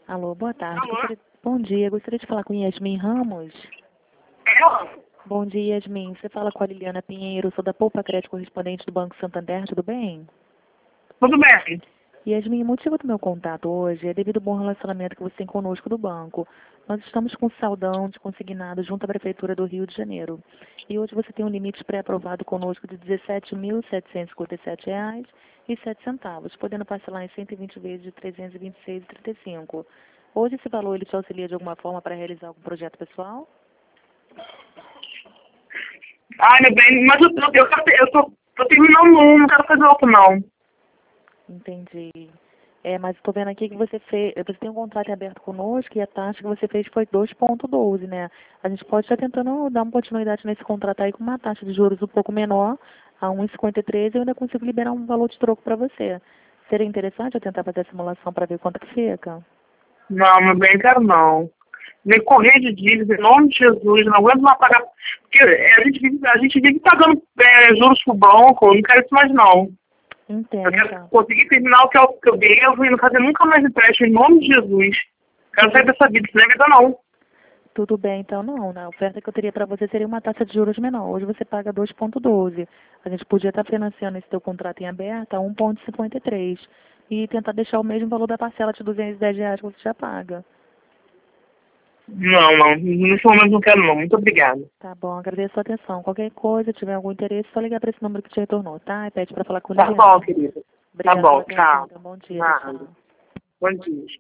Alô, boa tarde. Alô? Bom dia, gostaria de falar com Yasmin Ramos. Ela? Bom dia, Yasmin. Você fala com a Liliana Pinheiro, sou da Poupa Crédito correspondente do Banco Santander, tudo bem? Tudo bem? Yasmin, o motivo do meu contato hoje é devido ao bom relacionamento que você tem conosco do banco. Nós estamos com saldão de consignado junto à Prefeitura do Rio de Janeiro. E hoje você tem um limite pré-aprovado conosco de R$ 17.757,07, podendo parcelar em 120 vezes de R$ 326,35. Hoje esse valor ele te auxilia de alguma forma para realizar algum projeto pessoal? Ai, meu bem, mas tô terminando um, não quero fazer outro, não. Entendi. Mas estou vendo aqui que você tem um contrato em aberto conosco e a taxa que você fez foi 2,12, né? A gente pode estar tentando dar uma continuidade nesse contrato aí com uma taxa de juros um pouco menor, a 1,53, e eu ainda consigo liberar um valor de troco para você. Seria interessante eu tentar fazer a simulação para ver quanto que fica? Não, meu bem, quero não. Nem correr de dívida, em nome de Jesus, não aguento mais pagar. Porque a gente vive pagando juros pro banco, eu não quero isso mais, não. Eu Entendo, quero então. conseguir terminar o que eu devo e não fazer nunca mais empréstimo, em nome de Jesus. Quero sair dessa vida, isso não é vida, não. Tudo bem, então não, né? A oferta que eu teria para você seria uma taxa de juros menor. Hoje você paga 2,12. A gente podia estar financiando esse teu contrato em aberto a 1,53 e tentar deixar o mesmo valor da parcela de R$ 210 que você já paga. Não, nesse momento não quero, não. Muito obrigada. Tá bom, agradeço a sua atenção. Qualquer coisa, tiver algum interesse, só ligar para esse número que te retornou, tá? E pede para falar com o Tá Liliana. bom, querida. Tá Obrigada pela bom, atenção. tchau. Então, bom dia, Nada. tchau. Bom dia.